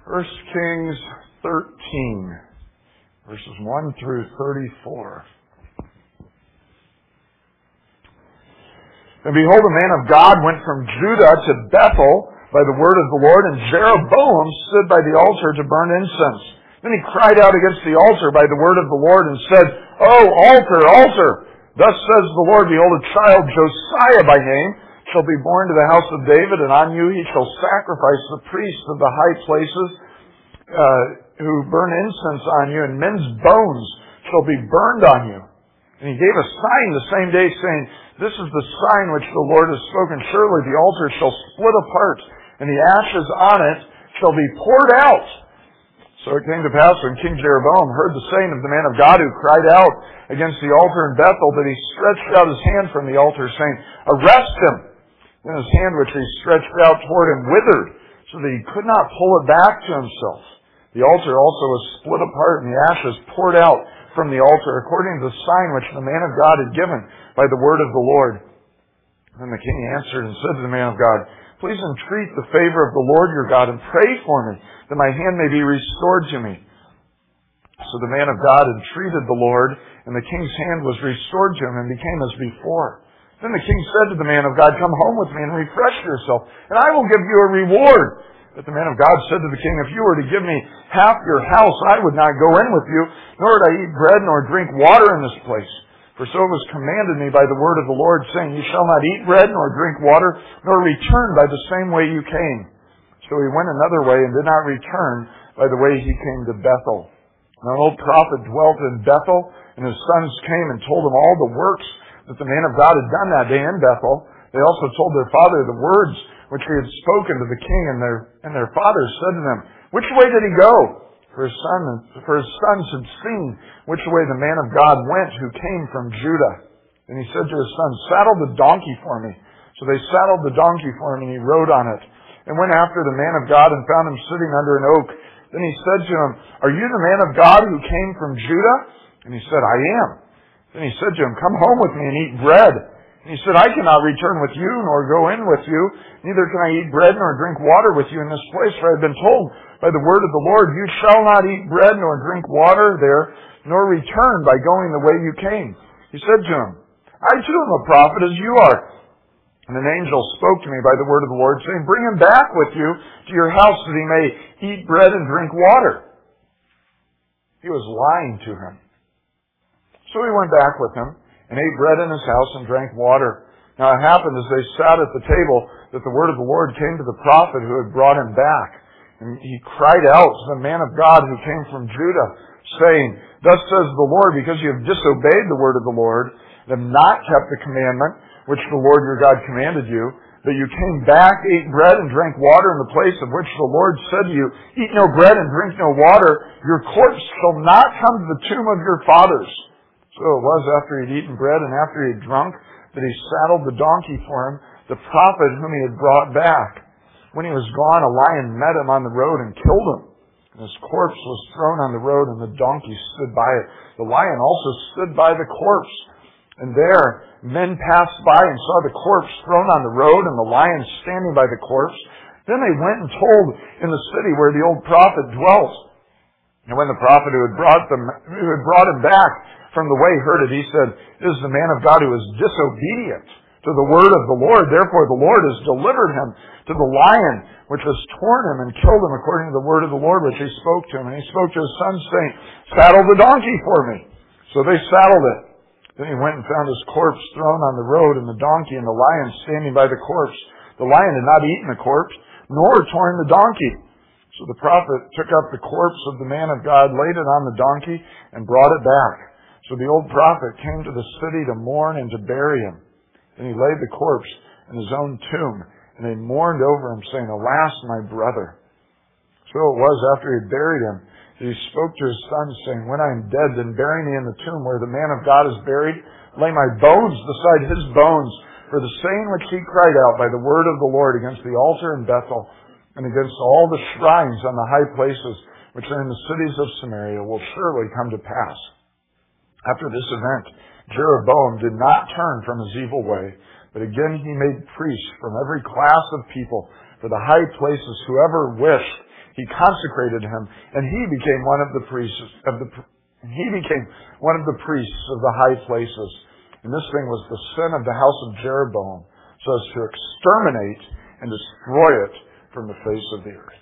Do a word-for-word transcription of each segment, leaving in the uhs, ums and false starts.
First Kings thirteen, verses one through thirty-four. And behold, a man of God went from Judah to Bethel by the word of the Lord, and Jeroboam stood by the altar to burn incense. Then he cried out against the altar by the word of the Lord and said, "O altar, altar! Thus says the Lord, behold, a child, Josiah by name, shall be born to the house of David, and on you he shall sacrifice the priests of the high places uh, who burn incense on you, and men's bones shall be burned on you." And he gave a sign the same day, saying, "This is the sign which the Lord has spoken. Surely the altar shall split apart, and the ashes on it shall be poured out." So it came to pass when King Jeroboam heard the saying of the man of God who cried out against the altar in Bethel, that he stretched out his hand from the altar, saying, "Arrest him!" Then his hand which he stretched out toward him withered, so that he could not pull it back to himself. The altar also was split apart, and the ashes poured out from the altar, according to the sign which the man of God had given by the word of the Lord. Then the king answered and said to the man of God, "Please entreat the favor of the Lord your God, and pray for me, that my hand may be restored to me." So the man of God entreated the Lord, and the king's hand was restored to him, and became as before. Then the king said to the man of God, "Come home with me and refresh yourself, and I will give you a reward." But the man of God said to the king, "If you were to give me half your house, I would not go in with you, nor would I eat bread nor drink water in this place. For so it was commanded me by the word of the Lord, saying, You shall not eat bread nor drink water, nor return by the same way you came." So he went another way and did not return by the way he came to Bethel. Now an old prophet dwelt in Bethel, and his sons came and told him all the works that the man of God had done that day in Bethel. They also told their father the words which he had spoken to the king, and their and their father said to them, "Which way did he go?" For his son, for his sons had seen which way the man of God went who came from Judah. And he said to his sons, "Saddle the donkey for me." So they saddled the donkey for him, and he rode on it, and went after the man of God, and found him sitting under an oak. Then he said to him, "Are you the man of God who came from Judah?" And he said, "I am." Then he said to him, "Come home with me and eat bread." And he said, "I cannot return with you, nor go in with you. Neither can I eat bread nor drink water with you in this place. For I have been told by the word of the Lord, You shall not eat bread nor drink water there, nor return by going the way you came." He said to him, "I too am a prophet as you are." And an angel spoke to me by the word of the Lord, saying, "Bring him back with you to your house, that he may eat bread and drink water." He was lying to him. So he went back with him, and ate bread in his house, and drank water. Now it happened as they sat at the table, that the word of the Lord came to the prophet who had brought him back. And he cried out to the man of God who came from Judah, saying, "Thus says the Lord, because you have disobeyed the word of the Lord, and have not kept the commandment which the Lord your God commanded you, that you came back, ate bread, and drank water in the place of which the Lord said to you, Eat no bread and drink no water, your corpse shall not come to the tomb of your fathers." So it was after he had eaten bread and after he had drunk that he saddled the donkey for him, the prophet whom he had brought back. When he was gone, a lion met him on the road and killed him. And his corpse was thrown on the road, and the donkey stood by it. The lion also stood by the corpse. And there men passed by and saw the corpse thrown on the road, and the lion standing by the corpse. Then they went and told in the city where the old prophet dwelt. And when the prophet who had brought them, who had brought him back from the way heard it, he said, "This is the man of God who is disobedient to the word of the Lord. Therefore the Lord has delivered him to the lion, which has torn him and killed him according to the word of the Lord, which he spoke to him." And he spoke to his sons, saying, "Saddle the donkey for me." So they saddled it. Then he went and found his corpse thrown on the road, and the donkey and the lion standing by the corpse. The lion had not eaten the corpse, nor torn the donkey. So the prophet took up the corpse of the man of God, laid it on the donkey, and brought it back. So the old prophet came to the city to mourn and to bury him. And he laid the corpse in his own tomb, and they mourned over him, saying, "Alas, my brother." So it was after he had buried him that he spoke to his sons, saying, "When I am dead, then bury me in the tomb where the man of God is buried. Lay my bones beside his bones, for the saying which he cried out by the word of the Lord against the altar in Bethel, and against all the shrines on the high places which are in the cities of Samaria will surely come to pass." After this event, Jeroboam did not turn from his evil way, but again he made priests from every class of people for the high places. Whoever wished, He consecrated him, and he became one of the priests of the. He became one of the priests of the high places. And this thing was the sin of the house of Jeroboam, so as to exterminate and destroy it from the face of the earth.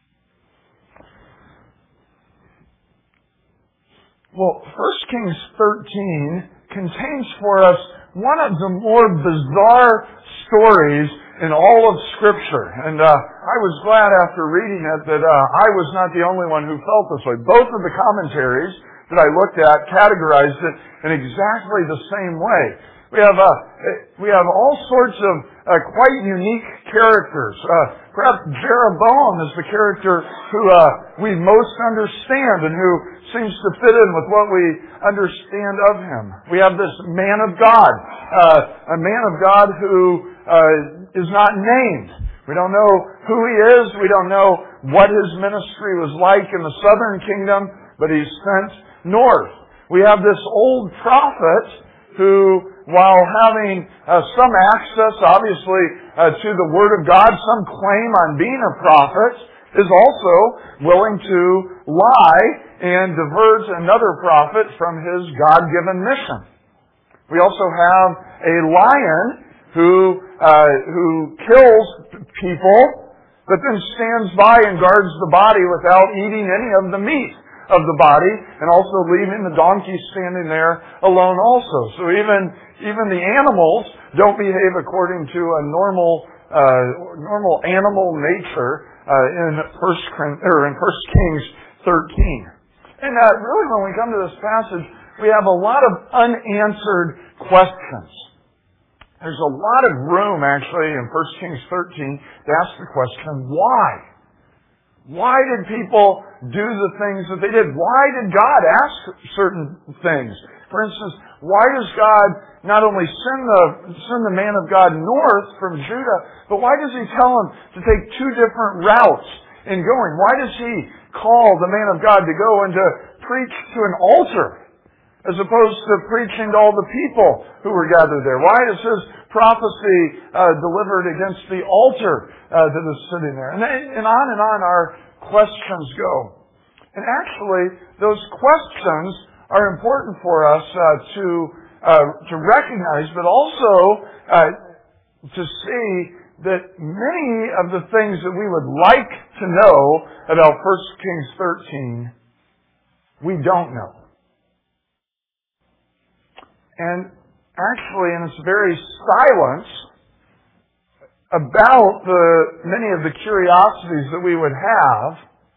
Well, First Kings thirteen contains for us one of the more bizarre stories in all of Scripture. And uh, I was glad after reading it that uh, I was not the only one who felt this way. Both of the commentaries that I looked at categorized it in exactly the same way. We have uh, we have all sorts of uh, quite unique characters. Uh, perhaps Jeroboam is the character who uh, we most understand and who seems to fit in with what we understand of him. We have this man of God, uh, a man of God who uh, is not named. We don't know who he is. We don't know what his ministry was like in the southern kingdom, but he's sent north. We have this old prophet who, while having uh, some access, obviously, uh, to the Word of God, some claim on being a prophet, is also willing to lie and divert another prophet from his God-given mission. We also have a lion who uh, who kills people, but then stands by and guards the body without eating any of the meat of the body, and also leaving the donkey standing there alone also. So even even the animals don't behave according to a normal uh, normal animal nature uh, in First or in First Kings thirteen. And uh, really, when we come to this passage, we have a lot of unanswered questions. There's a lot of room, actually, in First Kings thirteen to ask the question, why? Why did people do the things that they did? Why did God ask certain things? For instance, why does God not only send the send the man of God north from Judah, but why does He tell him to take two different routes in going? Why does He call the man of God to go and to preach to an altar as opposed to preaching to all the people who were gathered there? Why is His prophecy uh, delivered against the altar uh, that is sitting there? And, and on and on our questions go. And actually, those questions are important for us uh, to uh, to recognize, but also uh, to see that many of the things that we would like to know about First Kings thirteen, we don't know. And actually, in its very silence about the many of the curiosities that we would have,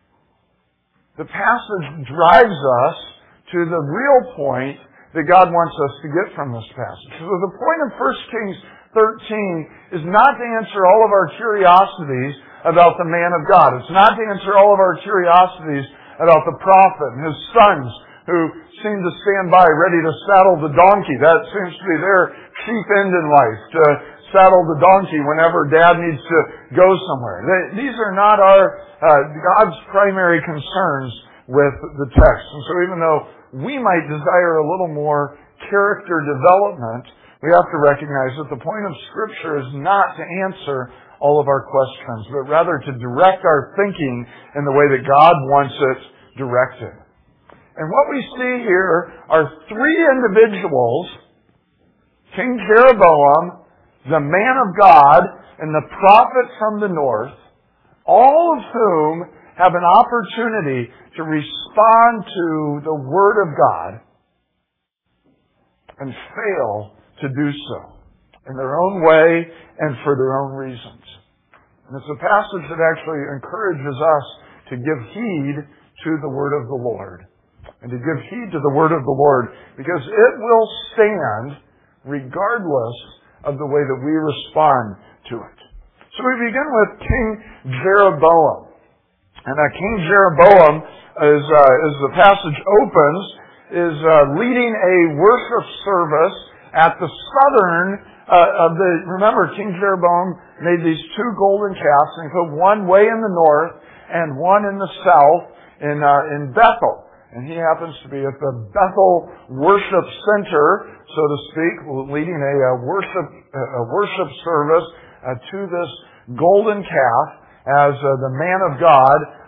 the passage drives us to the real point that God wants us to get from this passage. So the point of First Kings thirteen is not to answer all of our curiosities about the man of God. It's not to answer all of our curiosities about the prophet and his sons who seem to stand by ready to saddle the donkey. That seems to be their chief end in life, to saddle the donkey whenever Dad needs to go somewhere. They, these are not our uh, God's primary concerns with the text. And so even though we might desire a little more character development, we have to recognize that the point of Scripture is not to answer all of our questions, but rather to direct our thinking in the way that God wants it directed. And what we see here are three individuals, King Jeroboam, the man of God, and the prophet from the north, all of whom have an opportunity to respond to the Word of God and fail to do so in their own way and for their own reasons. And it's a passage that actually encourages us to give heed to the Word of the Lord. And to give heed to the Word of the Lord, because it will stand regardless of the way that we respond to it. So we begin with King Jeroboam. And uh, King Jeroboam, as, uh, as the passage opens, is uh, leading a worship service at the southern uh, of the... Remember, King Jeroboam made these two golden calves, and he put one way in the north and one in the south in, uh, in Bethel. And he happens to be at the Bethel Worship Center, so to speak, leading a, a worship a worship service uh, to this golden calf as uh, the man of God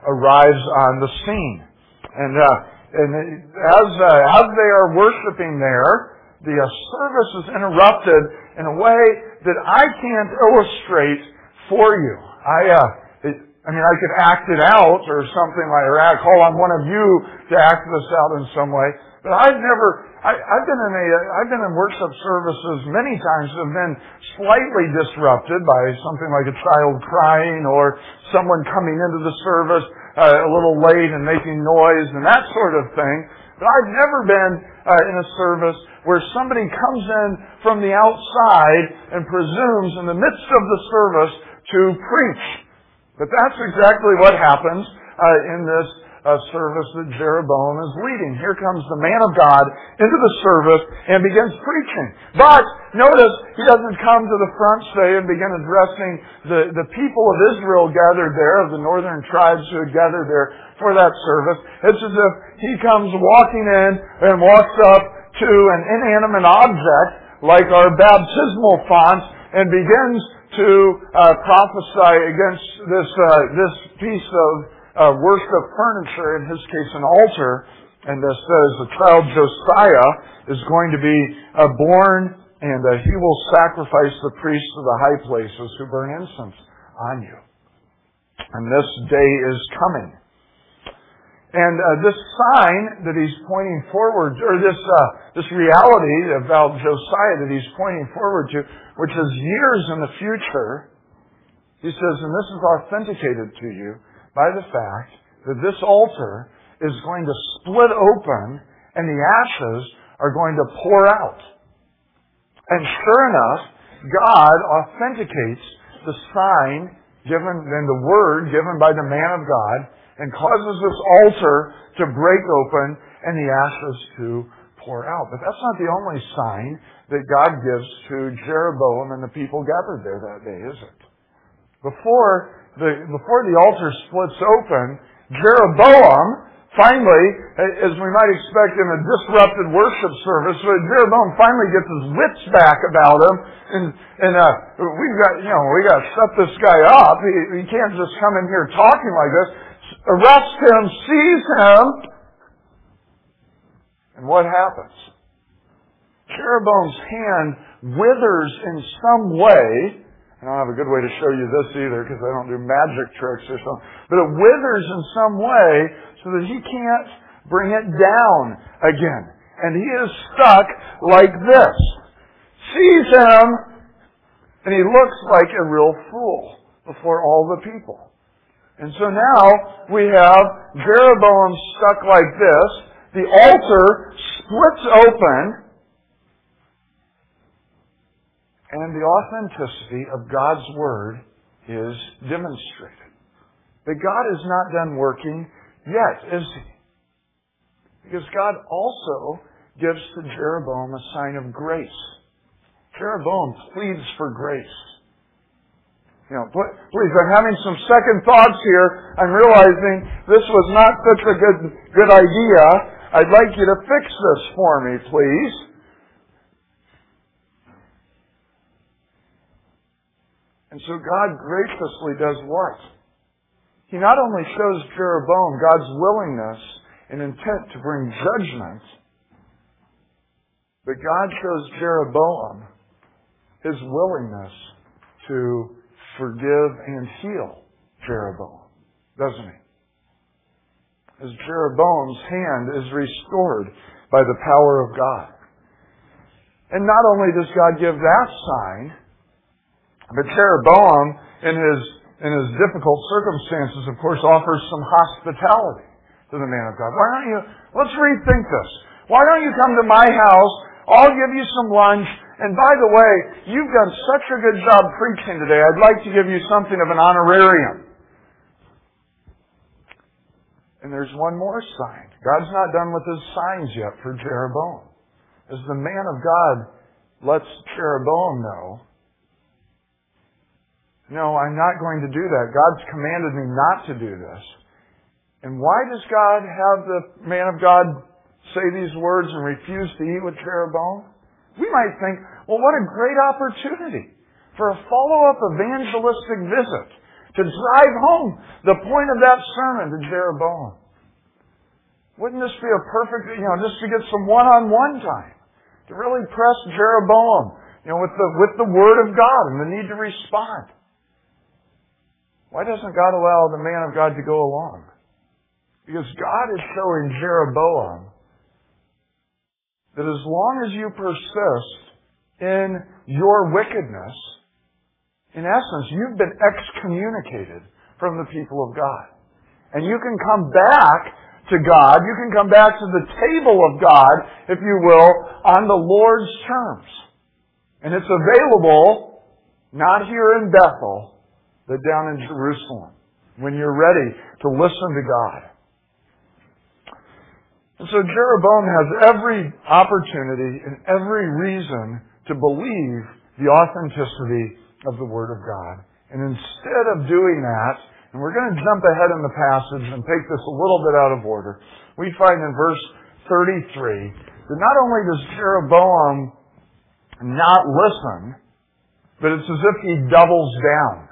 arrives on the scene. And, uh, and as, uh, as they are worshiping there, the uh, service is interrupted in a way that I can't illustrate for you. I, uh, it, I mean, I could act it out or something like that. Call on one of you to act this out in some way. But I've never, I, I've been in a, I've been in worship services many times that have been slightly disrupted by something like a child crying or someone coming into the service uh, a little late and making noise and that sort of thing. But I've never been uh, in a service where somebody comes in from the outside and presumes in the midst of the service to preach. But that's exactly what happens uh, in this uh, service that Jeroboam is leading. Here comes the man of God into the service and begins preaching. But notice, he doesn't come to the front, say, and begin addressing the, the people of Israel gathered there, of the northern tribes who had gathered there for that service. It's as if he comes walking in and walks up to an inanimate object like our baptismal font and begins to uh, prophesy against this uh, this piece of uh, worship furniture, in his case an altar, and this says the child Josiah is going to be uh, born, and uh, he will sacrifice the priests of the high places who burn incense on you. And this day is coming. And uh, this sign that he's pointing forward, or this uh, this reality about Josiah that he's pointing forward to, which is years in the future, he says, and this is authenticated to you by the fact that this altar is going to split open and the ashes are going to pour out. And sure enough, God authenticates the sign given, and the word given by the man of God, and causes this altar to break open and the ashes to pour out. But that's not the only sign that God gives to Jeroboam and the people gathered there that day, is it? Before the, before the altar splits open, Jeroboam finally, as we might expect in a disrupted worship service, Jeroboam finally gets his wits back about him, and and uh, we've got you know we got to set this guy up. He, he can't just come in here talking like this. Arrest him, seize him, and what happens? Jeroboam's hand withers in some way. I don't have a good way to show you this either because I don't do magic tricks or something. But it withers in some way so that he can't bring it down again. And he is stuck like this. Seize him, and he looks like a real fool before all the people. And so now we have Jeroboam stuck like this. The altar splits open. And the authenticity of God's Word is demonstrated. But God is not done working yet, is He? Because God also gives to Jeroboam a sign of grace. Jeroboam pleads for grace. You know, please, I'm having some second thoughts here. I'm realizing this was not such a good, good idea. I'd like you to fix this for me, please. And so God graciously does what? He not only shows Jeroboam God's willingness and intent to bring judgment, but God shows Jeroboam His willingness to forgive and heal Jeroboam, doesn't He? As Jeroboam's hand is restored by the power of God. And not only does God give that sign, but Jeroboam, in his in his difficult circumstances, of course, offers some hospitality to the man of God. Why don't you, let's rethink this. Why don't you come to my house? I'll give you some lunch. And by the way, you've done such a good job preaching today. I'd like to give you something of an honorarium. And there's one more sign. God's not done with His signs yet for Jeroboam. As the man of God lets Jeroboam know, no, I'm not going to do that. God's commanded me not to do this. And why does God have the man of God say these words and refuse to eat with Jeroboam? We might think, well, what a great opportunity for a follow-up evangelistic visit to drive home the point of that sermon to Jeroboam. Wouldn't this be a perfect, you know, just to get some one-on-one time, to really press Jeroboam, you know, with the, with the Word of God and the need to respond? Why doesn't God allow the man of God to go along? Because God is showing Jeroboam that as long as you persist in your wickedness, in essence, you've been excommunicated from the people of God. And you can come back to God, you can come back to the table of God, if you will, on the Lord's terms. And it's available not here in Bethel, but down in Jerusalem, when you're ready to listen to God. And so Jeroboam has every opportunity and every reason to believe the authenticity of the Word of God. And instead of doing that, and we're going to jump ahead in the passage and take this a little bit out of order, we find in verse thirty-three that not only does Jeroboam not listen, but it's as if he doubles down.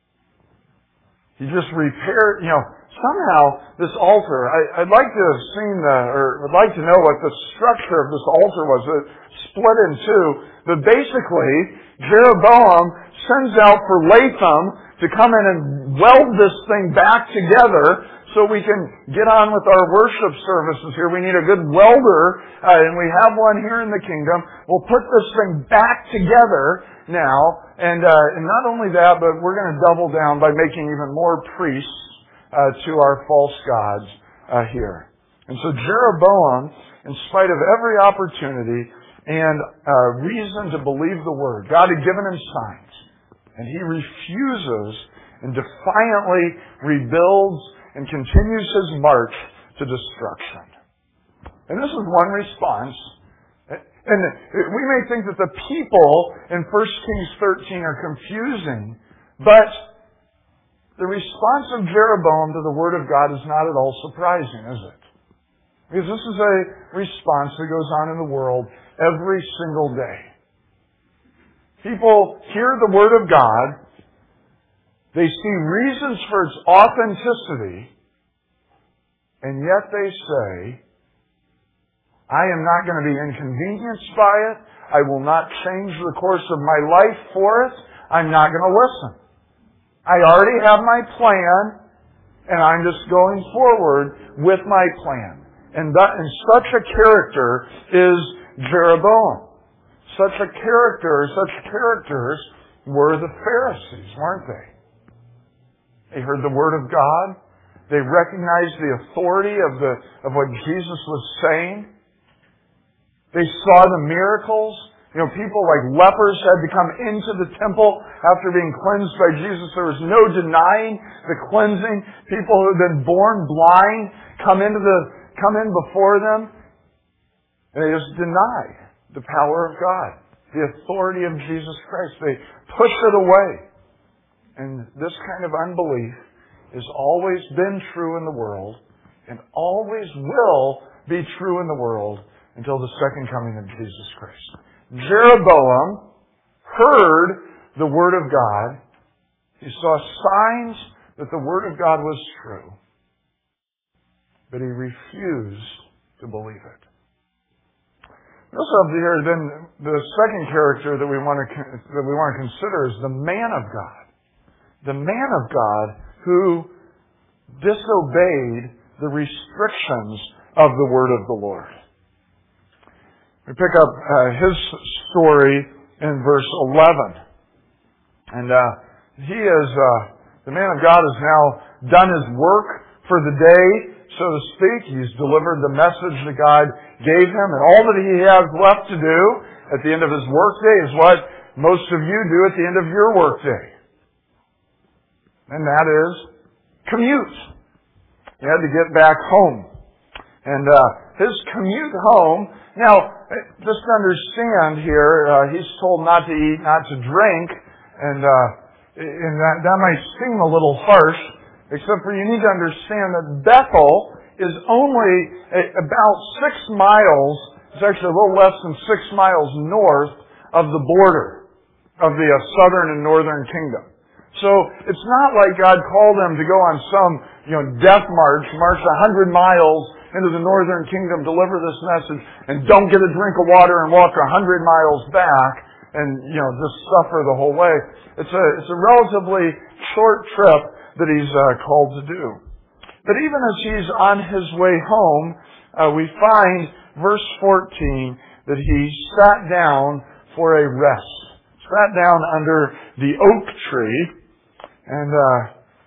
He just repaired, you know, somehow this altar, I, I'd like to have seen the, or I'd like to know what the structure of this altar was. It split in two, but basically Jeroboam sends out for Latham to come in and weld this thing back together so we can get on with our worship services here. We need a good welder, uh, and we have one here in the kingdom. We'll put this thing back together now, and, uh, and not only that, but we're going to double down by making even more priests uh, to our false gods uh, here. And so Jeroboam, in spite of every opportunity and uh, reason to believe the Word, God had given him signs. And he refuses and defiantly rebuilds and continues his march to destruction. And this is one response. And we may think that the people in First Kings thirteen are confusing, but the response of Jeroboam to the Word of God is not at all surprising, is it? Because this is a response that goes on in the world every single day. People hear the Word of God, they see reasons for its authenticity, and yet they say, I am not going to be inconvenienced by it, I will not change the course of my life for it, I'm not going to listen. I already have my plan, and I'm just going forward with my plan. And, that, and such a character is Jeroboam. Such a character, such characters were the Pharisees, weren't they? They heard the Word of God. They recognized the authority of the of what Jesus was saying. They saw the miracles. You know, people like lepers had to come into the temple after being cleansed by Jesus. There was no denying the cleansing. People who had been born blind come into the come in before them, and they just denied the power of God, the authority of Jesus Christ. They push it away. And this kind of unbelief has always been true in the world and always will be true in the world until the second coming of Jesus Christ. Jeroboam heard the Word of God. He saw signs that the Word of God was true, but he refused to believe it. Also up here, then the second character that we want to that we want to consider is the man of God, the man of God who disobeyed the restrictions of the Word of the Lord. We pick up uh, his story in verse eleven, and uh, he is uh, the man of God has now done his work for the day, so to speak. He's delivered the message that God gave him, and all that he has left to do at the end of his workday is what most of you do at the end of your workday. And that is commute. He had to get back home. And uh, his commute home, now, just to understand here, uh, he's told not to eat, not to drink, and, uh, and that, that might seem a little harsh, except for you need to understand that Bethel is only about six miles, it's actually a little less than six miles north of the border of the uh, southern and northern kingdom. So it's not like God called them to go on some, you know, death march, march a hundred miles into the northern kingdom, deliver this message, and don't get a drink of water and walk a hundred miles back and, you know, just suffer the whole way. It's a, it's a relatively short trip that he's uh, called to do. But even as he's on his way home, uh, we find verse fourteen that he sat down for a rest. Sat down under the oak tree, and uh,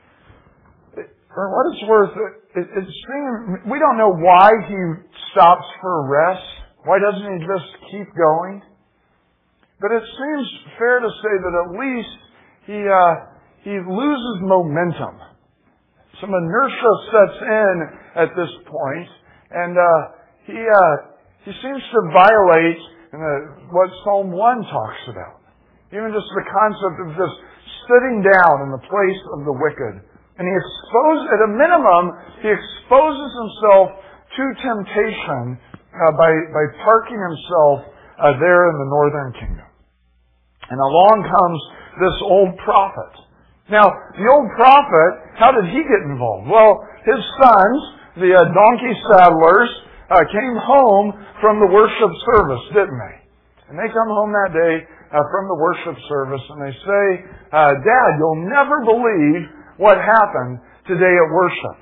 for what it's worth, it, it seems we don't know why he stops for a rest. Why doesn't he just keep going? But it seems fair to say that at least he uh, he loses momentum. Some inertia sets in at this point, and uh, he uh, he seems to violate uh, what Psalm one talks about. Even just the concept of just sitting down in the place of the wicked. And he exposes, at a minimum, he exposes himself to temptation uh, by, by parking himself uh, there in the northern kingdom. And along comes this old prophet. Now, the old prophet, how did he get involved? Well, his sons, the uh, donkey saddlers, uh, came home from the worship service, didn't they? And they come home that day Uh, from the worship service, and they say, uh, Dad, you'll never believe what happened today at worship.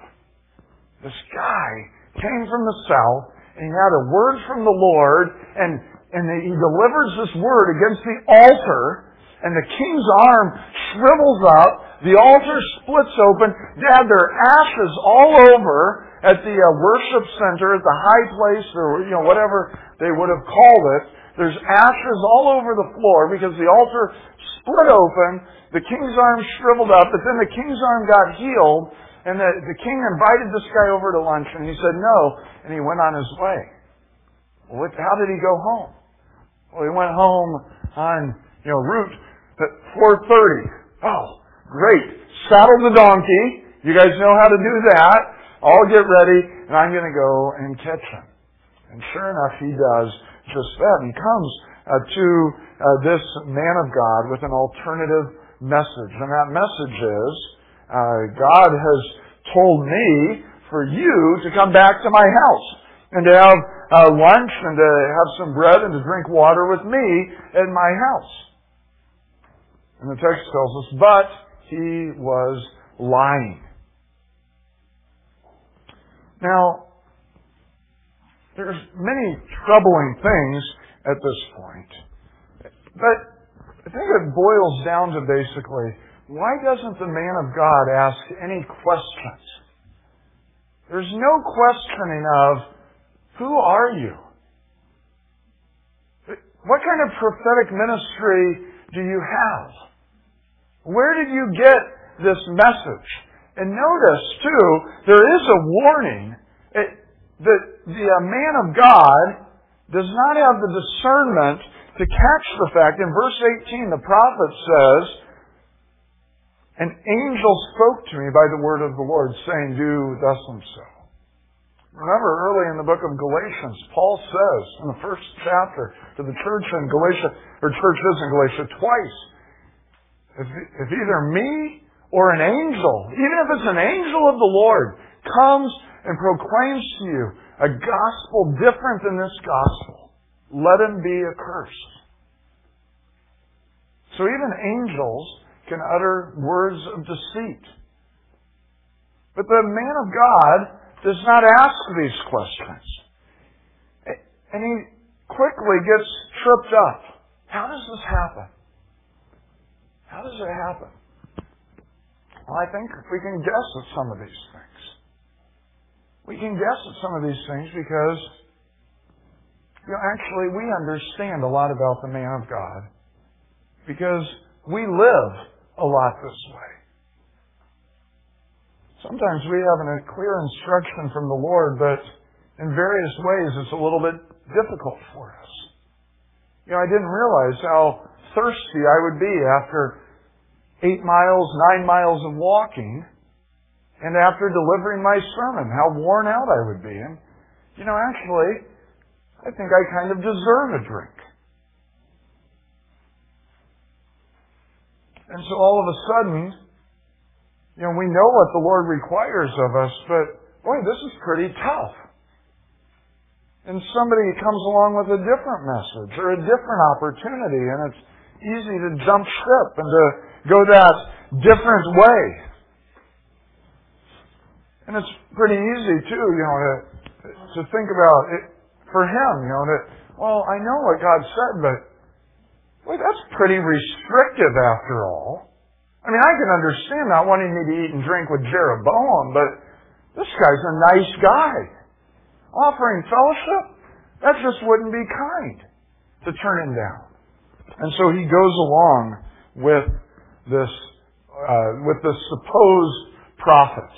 This guy came from the south, and he had a word from the Lord, and, and he delivers this word against the altar, and the king's arm shrivels up, the altar splits open. Dad, there are ashes all over at the uh, worship center, at the high place, or you know whatever they would have called it. There's ashes all over the floor because the altar split open, the king's arm shriveled up, but then the king's arm got healed, and the, the king invited this guy over to lunch, and he said no, and he went on his way. Well, what, how did he go home? Well, he went home on, you know, route four thirty. Oh, great. Saddle the donkey. You guys know how to do that. I'll get ready, and I'm going to go and catch him. And sure enough, he does just that. He comes uh, to uh, this man of God with an alternative message. And that message is, uh, God has told me for you to come back to my house and to have uh, lunch and to have some bread and to drink water with me at my house. And the text tells us, but he was lying. Now, there's many troubling things at this point. But I think it boils down to basically, why doesn't the man of God ask any questions? There's no questioning of, who are you? What kind of prophetic ministry do you have? Where did you get this message? And notice, too, there is a warning. It, that the uh, man of God does not have the discernment to catch the fact. In verse eighteen, the prophet says, an angel spoke to me by the word of the Lord, saying, do thus and so. Remember, early in the book of Galatians, Paul says, in the first chapter, to the church in Galatia, or churches in Galatia, twice, if, if either me or an angel, even if it's an angel of the Lord, comes and proclaims to you a gospel different than this gospel, let him be accursed. So even angels can utter words of deceit. But the man of God does not ask these questions. And he quickly gets tripped up. How does this happen? How does it happen? Well, I think we can guess at some of these things. We can guess at some of these things because, you know, actually we understand a lot about the man of God because we live a lot this way. Sometimes we have a clear instruction from the Lord, but in various ways it's a little bit difficult for us. You know, I didn't realize how thirsty I would be after eight miles, nine miles of walking. And after delivering my sermon, how worn out I would be. And, you know, actually, I think I kind of deserve a drink. And so all of a sudden, you know, we know what the Lord requires of us, but boy, this is pretty tough. And somebody comes along with a different message or a different opportunity, and it's easy to jump ship and to go that different way. And it's pretty easy too, you know, to, to think about it for him, you know, that, well, I know what God said, but boy, that's pretty restrictive after all. I mean, I can understand not wanting me to eat and drink with Jeroboam, but this guy's a nice guy. Offering fellowship? That just wouldn't be kind to turn him down. And so he goes along with this, uh, with this supposed prophet.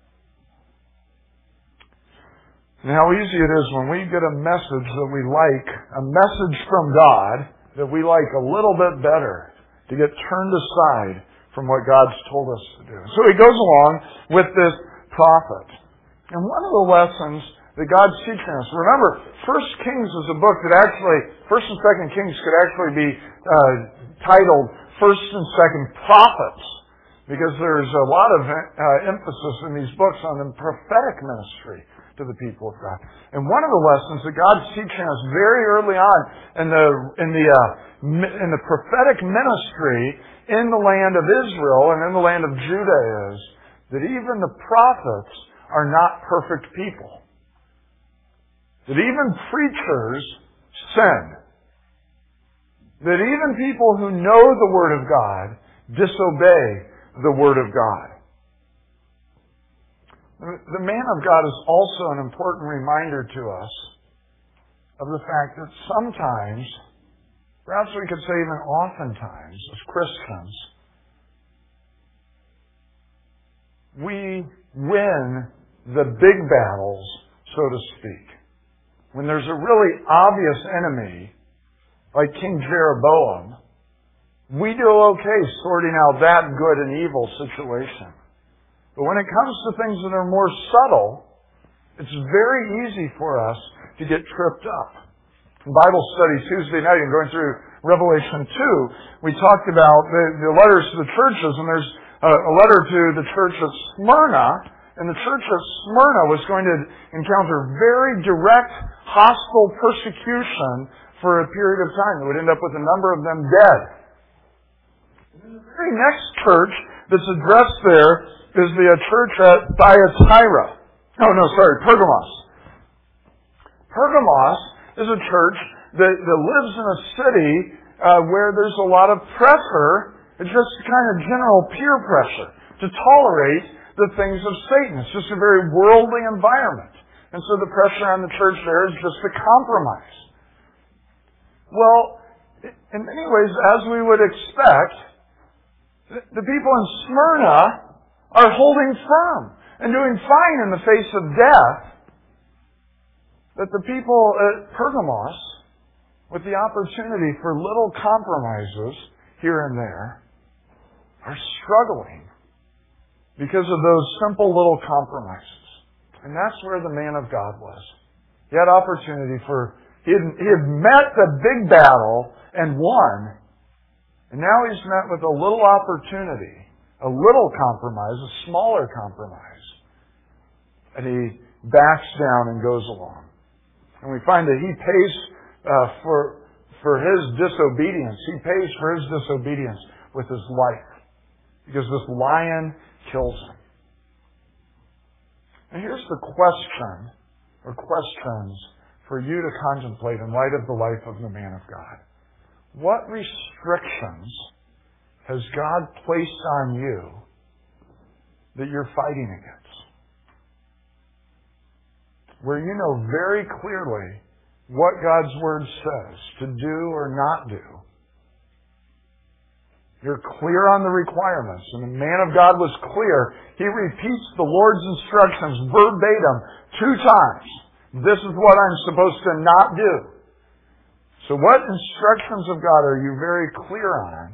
And how easy it is when we get a message that we like, a message from God that we like a little bit better, to get turned aside from what God's told us to do. So he goes along with this prophet. And one of the lessons that God's teaching us, remember, First Kings is a book that actually, First and Second Kings could actually be uh, titled First and Second Prophets, because there's a lot of uh, emphasis in these books on the prophetic ministry to the people of God. And one of the lessons that God's teaching us very early on in the in the uh, in the prophetic ministry in the land of Israel and in the land of Judah is that even the prophets are not perfect people. That even preachers sin. That even people who know the Word of God disobey the Word of God. The man of God is also an important reminder to us of the fact that sometimes, perhaps we could say even oftentimes, as Christians, we win the big battles, so to speak. When there's a really obvious enemy, like King Jeroboam, we do okay sorting out that good and evil situation. But when it comes to things that are more subtle, it's very easy for us to get tripped up. In Bible study Tuesday night and going through Revelation two, we talked about the, the letters to the churches, and there's a, a letter to the church of Smyrna, and the church of Smyrna was going to encounter very direct, hostile persecution for a period of time that would end up with a number of them dead. And the very next church that's addressed there is the church at Thyatira. Oh, no, sorry, Pergamos. Pergamos is a church that, that lives in a city uh, where there's a lot of pressure. It's just kind of general peer pressure to tolerate the things of Satan. It's just a very worldly environment. And so the pressure on the church there is just to compromise. Well, in many ways, as we would expect, the people in Smyrna are holding firm and doing fine in the face of death. But the people at Pergamos, with the opportunity for little compromises here and there, are struggling because of those simple little compromises. And that's where the man of God was. He had opportunity for, he had, he had met the big battle and won, and now he's met with a little opportunity, a little compromise, a smaller compromise. And he backs down and goes along. And we find that he pays uh, for for his disobedience. He pays for his disobedience with his life. Because this lion kills him. And here's the question, or questions, for you to contemplate in light of the life of the man of God. What restrictions has God placed on you that you're fighting against? Where you know very clearly what God's Word says to do or not do. You're clear on the requirements. And the man of God was clear. He repeats the Lord's instructions verbatim two times. This is what I'm supposed to not do. So what instructions of God are you very clear on,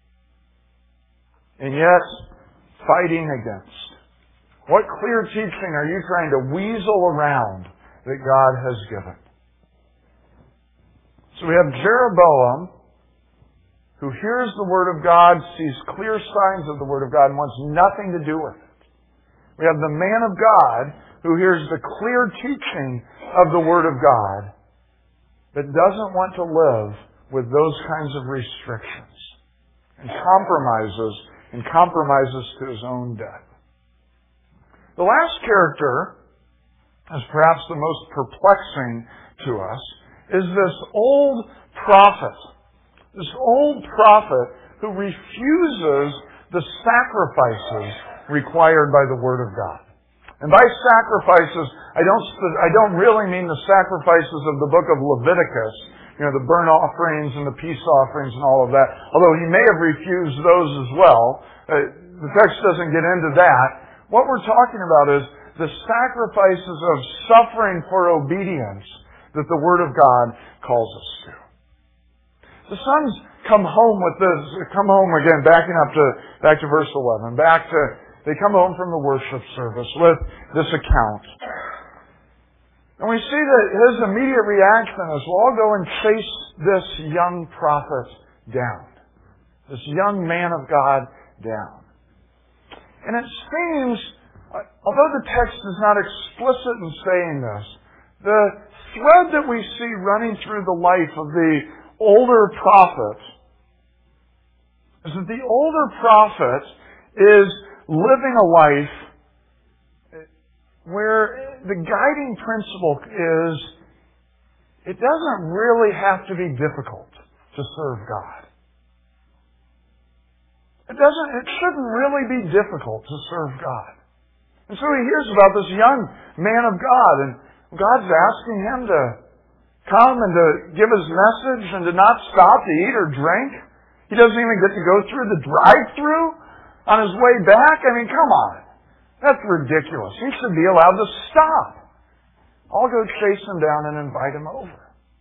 and yet fighting against? What clear teaching are you trying to weasel around that God has given? So we have Jeroboam, who hears the Word of God, sees clear signs of the Word of God, and wants nothing to do with it. We have the man of God who hears the clear teaching of the Word of God, but doesn't want to live with those kinds of restrictions and compromises and compromises to his own death. The last character, is perhaps the most perplexing to us, is this old prophet. This old prophet who refuses the sacrifices required by the Word of God. And by sacrifices, I don't, I don't really mean the sacrifices of the book of Leviticus, you know, the burnt offerings and the peace offerings and all of that, although he may have refused those as well. Uh, the text doesn't get into that. What we're talking about is the sacrifices of suffering for obedience that the Word of God calls us to. The sons come home with this, come home again, backing up to, back to verse eleven, back to, they come home from the worship service with this account. And we see that his immediate reaction is, well, I'll go and chase this young prophet down. This young man of God down. And it seems, although the text is not explicit in saying this, the thread that we see running through the life of the older prophet is that the older prophet is living a life where the guiding principle is it doesn't really have to be difficult to serve God. It doesn't, it shouldn't really be difficult to serve God. And so he hears about this young man of God, and God's asking him to come and to give his message and to not stop to eat or drink. He doesn't even get to go through the drive-thru on his way back. I mean, come on. That's ridiculous. He should be allowed to stop. I'll go chase him down and invite him over.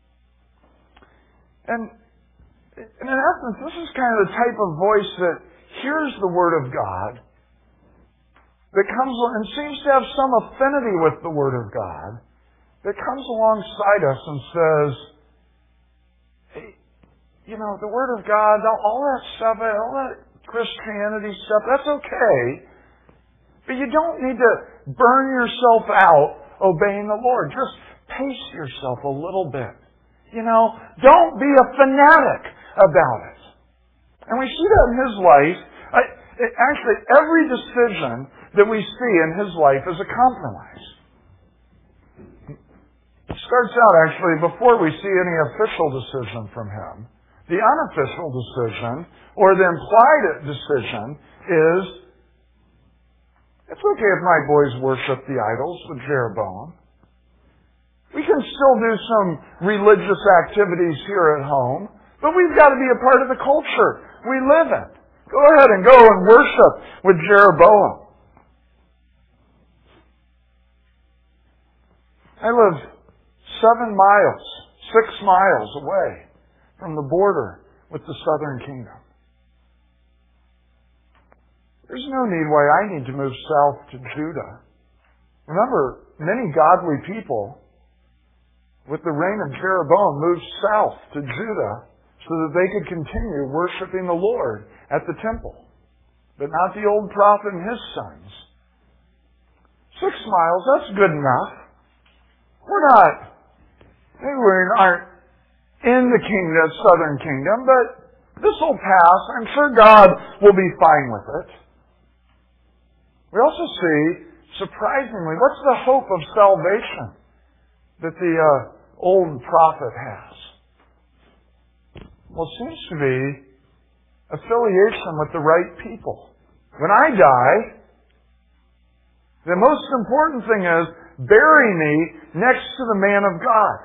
And, and in essence, this is kind of the type of voice that hears the Word of God, that comes and seems to have some affinity with the Word of God, that comes alongside us and says, hey, you know, the Word of God, all that stuff, all that Christianity stuff, that's okay. But you don't need to burn yourself out obeying the Lord. Just pace yourself a little bit. You know, don't be a fanatic about it. And we see that in his life. I, it, actually, every decision that we see in his life is a compromise. It starts out, actually, before we see any official decision from him. The unofficial decision, or the implied decision, is, it's okay if my boys worship the idols with Jeroboam. We can still do some religious activities here at home, but we've got to be a part of the culture we live in. Go ahead and go and worship with Jeroboam. I live seven miles, six miles away from the border with the southern kingdom. There's no need why I need to move south to Judah. Remember, many godly people with the reign of Jeroboam moved south to Judah so that they could continue worshiping the Lord at the temple. But not the old prophet and his sons. Six miles, that's good enough. We're not, maybe we aren't in the kingdom, the southern kingdom, but this will pass. I'm sure God will be fine with it. We also see, surprisingly, what's the hope of salvation that the uh, old prophet has? Well, it seems to be affiliation with the right people. When I die, the most important thing is bury me next to the man of God.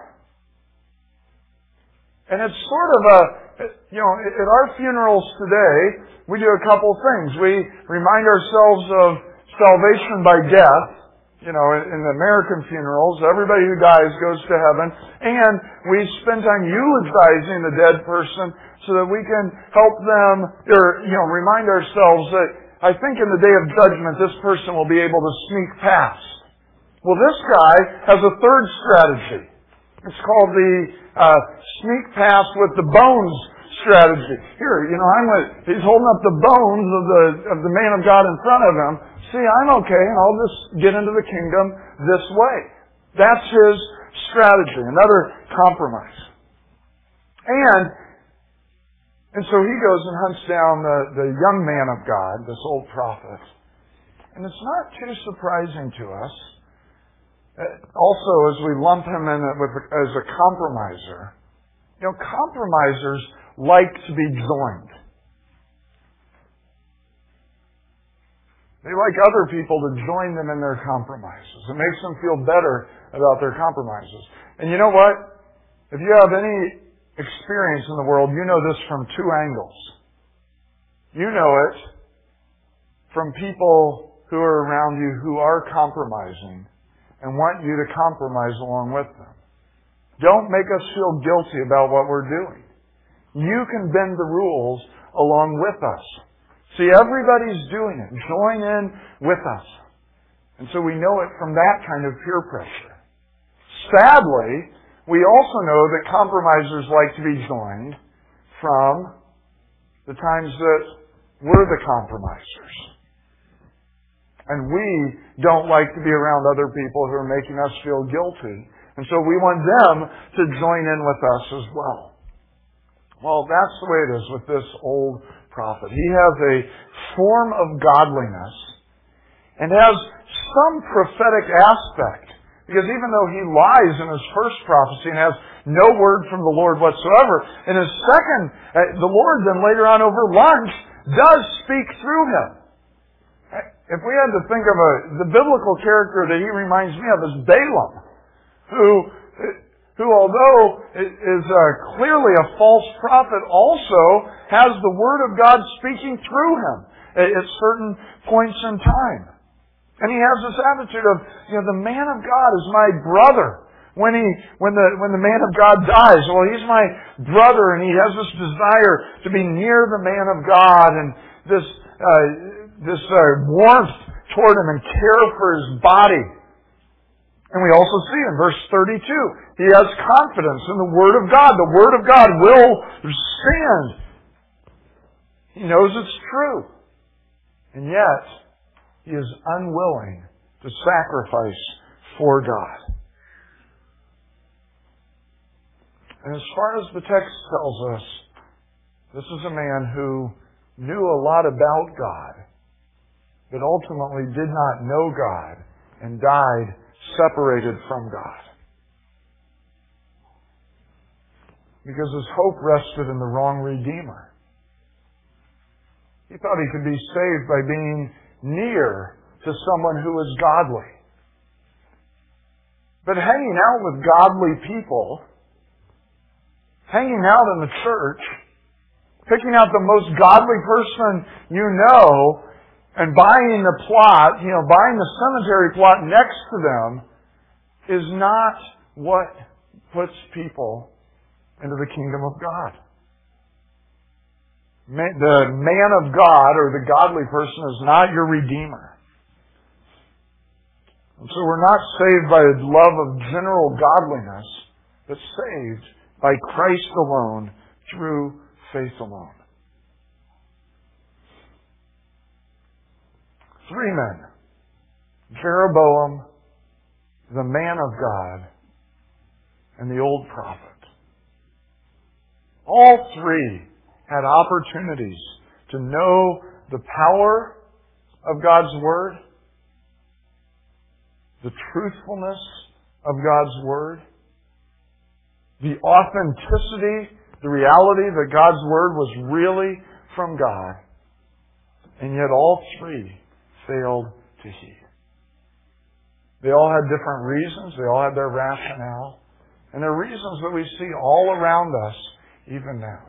And it's sort of a, you know, at our funerals today, we do a couple things. We remind ourselves of salvation by death. You know, in the American funerals, everybody who dies goes to heaven. And we spend time eulogizing the dead person so that we can help them, or, you know, remind ourselves that I think in the day of judgment, this person will be able to sneak past. Well, this guy has a third strategy. It's called the uh, sneak past with the bones strategy. Here, you know, I'm with, he's holding up the bones of the, of the man of God in front of him. See, I'm okay, and I'll just get into the kingdom this way. That's his strategy. Another compromise. And, and so he goes and hunts down the, the young man of God, this old prophet. And it's not too surprising to us. Also, as we lump him in with, as a compromiser, you know, compromisers like to be joined. They like other people to join them in their compromises. It makes them feel better about their compromises. And you know what? If you have any experience in the world, you know this from two angles. You know it from people who are around you who are compromising and want you to compromise along with them. Don't make us feel guilty about what we're doing. You can bend the rules along with us. See, everybody's doing it. Join in with us. And so we know it from that kind of peer pressure. Sadly, we also know that compromisers like to be joined from the times that we're the compromisers. And we don't like to be around other people who are making us feel guilty. And so we want them to join in with us as well. Well, that's the way it is with this old prophet. He has a form of godliness and has some prophetic aspect. Because even though he lies in his first prophecy and has no word from the Lord whatsoever, in his second, the Lord then later on over lunch does speak through him. If we had to think of a, the biblical character that he reminds me of is Balaam, who, who although is uh, clearly a false prophet, also has the Word of God speaking through him at certain points in time. And he has this attitude of, you know, the man of God is my brother. When he, when the, when the man of God dies, well, he's my brother, and he has this desire to be near the man of God, and this, uh, this uh, warmth toward him and care for his body. And we also see in verse thirty-two, he has confidence in the Word of God. The Word of God will stand. He knows it's true. And yet, he is unwilling to sacrifice for God. And as far as the text tells us, this is a man who knew a lot about God, but ultimately did not know God and died separated from God. Because his hope rested in the wrong Redeemer. He thought he could be saved by being near to someone who is godly. But hanging out with godly people, hanging out in the church, picking out the most godly person you know, and buying the plot, you know, buying the cemetery plot next to them is not what puts people into the kingdom of God. The man of God or the godly person is not your Redeemer. And so we're not saved by a love of general godliness, but saved by Christ alone, through faith alone. Three men. Jeroboam, the man of God, and the old prophet. All three had opportunities to know the power of God's Word, the truthfulness of God's Word, the authenticity, the reality that God's Word was really from God, and yet all three failed to heed. They all had different reasons. They all had their rationale. And they're reasons that we see all around us even now.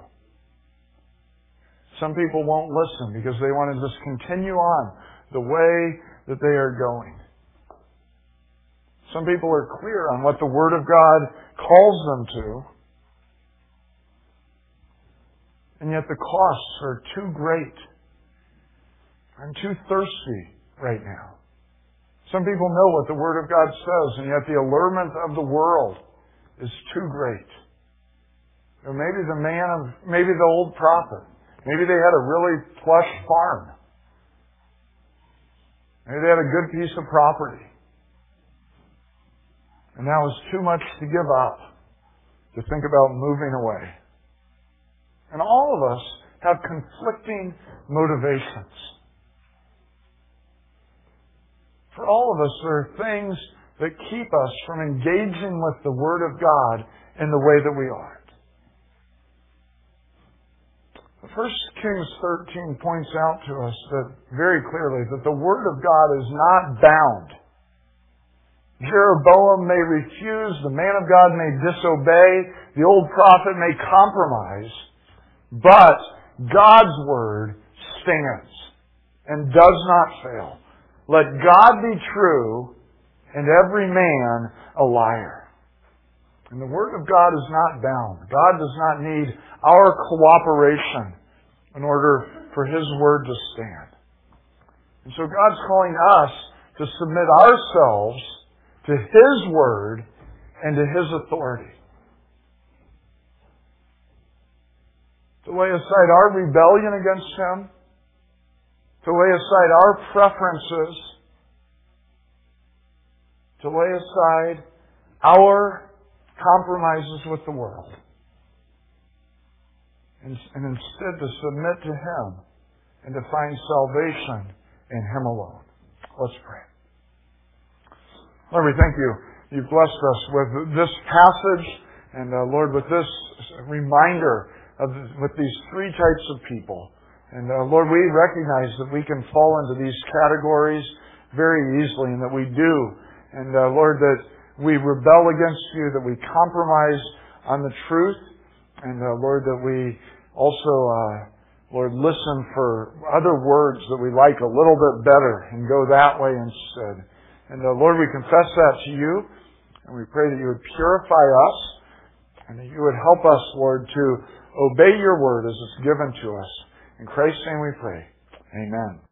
Some people won't listen because they want to just continue on the way that they are going. Some people are clear on what the Word of God calls them to, and yet the costs are too great. I'm too thirsty right now. Some people know what the Word of God says, and yet the allurement of the world is too great. Or maybe the man of, maybe the old prophet. Maybe they had a really plush farm. Maybe they had a good piece of property. And that was too much to give up to think about moving away. And all of us have conflicting motivations. For all of us, there are things that keep us from engaging with the Word of God in the way that we are. First Kings thirteen points out to us that very clearly that the Word of God is not bound. Jeroboam may refuse, the man of God may disobey, the old prophet may compromise, but God's Word stands and does not fail. Let God be true and every man a liar. And the Word of God is not bound. God does not need our cooperation in order for His Word to stand. And so God's calling us to submit ourselves to His Word and to His authority. To lay aside our rebellion against Him, to lay aside our preferences, to lay aside our compromises with the world, and, and instead to submit to Him and to find salvation in Him alone. Let's pray. Lord, we thank You. You've blessed us with this passage, and uh, Lord, with this reminder of with these three types of people. And uh, Lord, we recognize that we can fall into these categories very easily, and that we do. And uh, Lord, that we rebel against You, that we compromise on the truth, and uh, Lord, that we also, uh, Lord, listen for other words that we like a little bit better and go that way instead. And uh, Lord, we confess that to You, and we pray that You would purify us, and that You would help us, Lord, to obey Your Word as it's given to us. In Christ's name we pray. Amen.